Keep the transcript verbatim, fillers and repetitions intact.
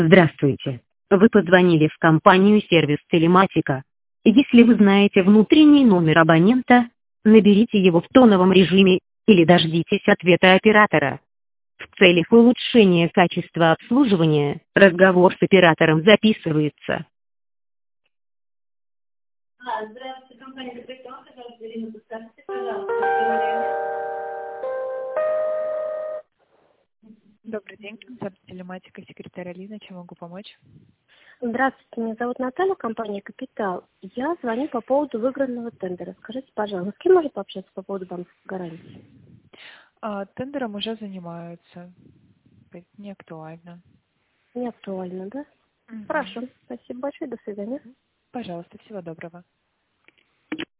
Здравствуйте. Вы позвонили в компанию «Сервис Телематика». Если вы знаете внутренний номер абонента, наберите его в тоновом режиме или дождитесь ответа оператора. В целях улучшения качества обслуживания разговор с оператором записывается. А, здравствуйте, компания «Капитал», пожалуйста, Ирина, подскажите, пожалуйста, какое время? Добрый день, концерт телематика, секретарь Алина, чем могу помочь? Здравствуйте, меня зовут Наталья, компания «Капитал». Я звоню по поводу выигранного тендера. Скажите, пожалуйста, с кем можно пообщаться по поводу банковской гарантии? А, тендером уже занимаются, это не актуально. Не актуально, да? Мгм. Хорошо, спасибо большое, до свидания. Пожалуйста, всего доброго.